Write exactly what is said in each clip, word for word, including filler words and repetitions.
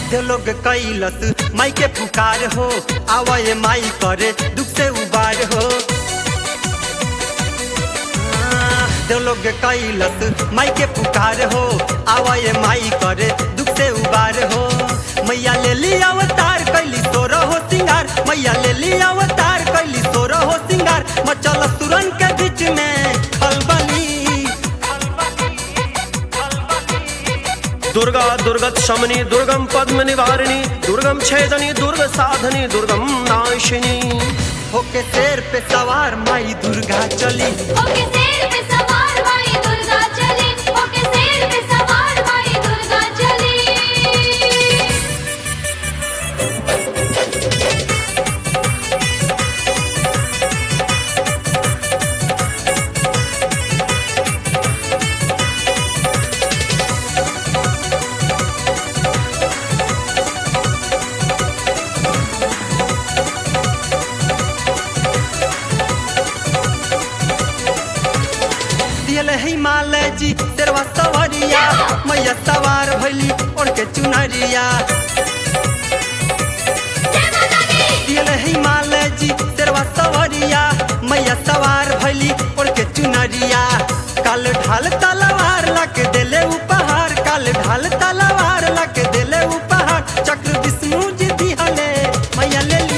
दे लोग कैलस माई के पुकार हो, आवे माई करे दुख से उबार हो। दे लोग कैलस माई के पुकार हो, आवे माई करे दुख से उबार हो। मैया ले ली अवतार कैली सोरो हो सिंगार, मैया ले ली अवतार कैली सोरो हो सिंगार। मचल सुरन के बीच में खलबली, दुर्गा दुर्गत शमनी दुर्गम पद्म निवारिणी, दुर्गम छेदनी दुर्ग साधनी दुर्गम नाशिनी। होके शेर पे सवार माई दुर्गा चली, होके शेर पे सवार माई दुर्गा चली, होके शेर पे सवार माई दुर्गा चली। हिमालय जी तेरवा सवरिया, मैया सवार भैली ओढ़ के चुनरिया। हिमालय जी तेरवा सवरिया, मैया सवार भैली ओढ़ के चुनरिया। काल ढाल तलवार लाके देले उपहार, काल ढाल तलवार लाके देले उपहार। चक्र विष्णु जी दिहले मैया ले ली,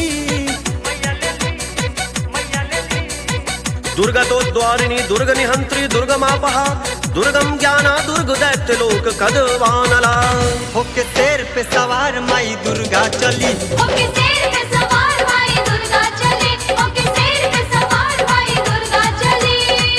दुर्गतो द्वारिणी दुर्ग निहंत्री दुर्गमापहा, दुर्गम ज्ञाना दुर्ग दैत्य लोक कदवानला। होके शेर पे सवार माई दुर्गा चली, होके शेर पे सवार माई दुर्गा चली, होके शेर पे सवार माई दुर्गा चली।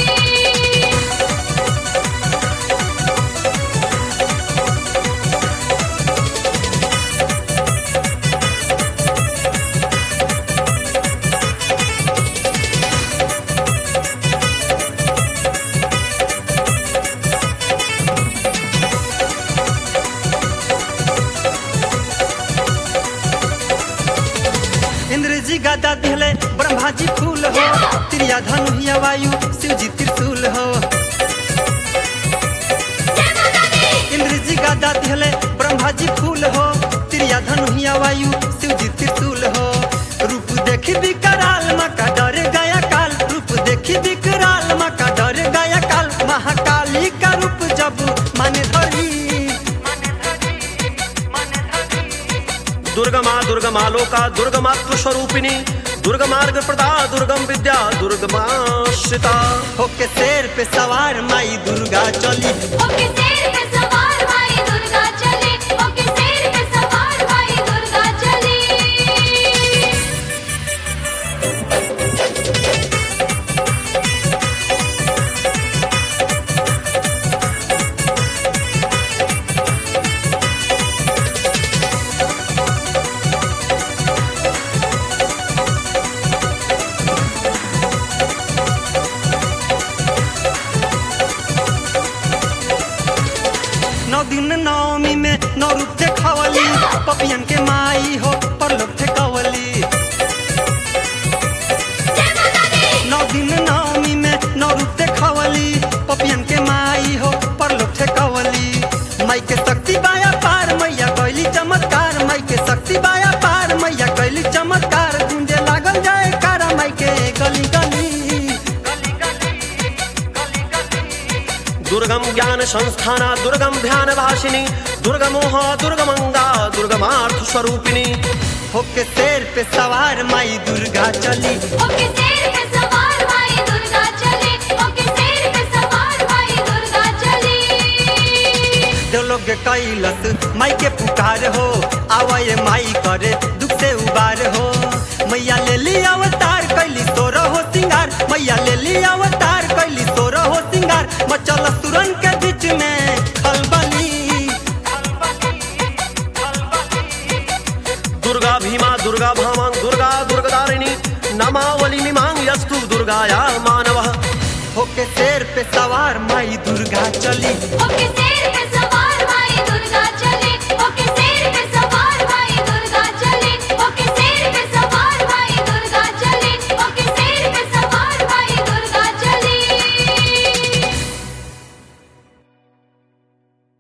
जी गदा दिहले ब्रह्मा जी फूल हो, त्रिया धनु हिया वायु शिव जी त्रिशूल हो। इंद्र जी गदा दिहले ब्रह्मा जी फूल हो, त्रिया धनु हिया वायु शिव जी त्रिशूल हो। रूप देखी विकराल माँ का डर गया काल, रूप देखी विकराल माँ का डर गया काल। महाकाली का रूप जब माने धरी, दुर्गमा दुर्गमालोका दुर्गमातृ स्वरूपिणी, दुर्गमार्ग प्रदा दुर्गम विद्या दुर्गमाश्रिता। होके शेर पे सवार माई दुर्गा चली, होके शेर पे सवार माई दुर्गा चली, होके शेर पे सवार माई दुर्गा चली। नौ दिन नवमी में नौ रूप थे खवली, पपियन के माई हो परलोक थे कवली। नौ दिन नवमी में नौ रूप थे खवली, पपियन के माई हो परलोक थे कवली। माई के शक्ति बाया पार मैया कैली चमत्कार, माई के शक्ति बाया पार मैया कैली चमत्कार। गुंजे लागल जाए कारा माई के गली गली, दुर्गम ज्ञान संस्थाना दुर्गम ध्यान भाषिनी, दुर्गमोह दुर्गमंगा दुर्गमार्थ स्वरूपिणी। होके शेर पे सवार माई दुर्गा चली, होके शेर पे सवार माई दुर्गा चली, होके शेर पे सवार माई दुर्गा चली। दे लोग कैलस माई के पुकार हो, आवे माई करे दुख से उबार हो। मैया ले ली अवतार कैली सोरो हो सिंगार, मैया ले ली अवतार कैली सोरो हो सिंगार। मचल सुरन के बीच में खलबली, दुर्गा भीमा दुर्गा भामा दुर्गा दुर्गदारिणी, नमावली मिमांग यस्तु दुर्गाया मानवः। होके शेर पे सवार माई दुर्गा चली, होके शेर पे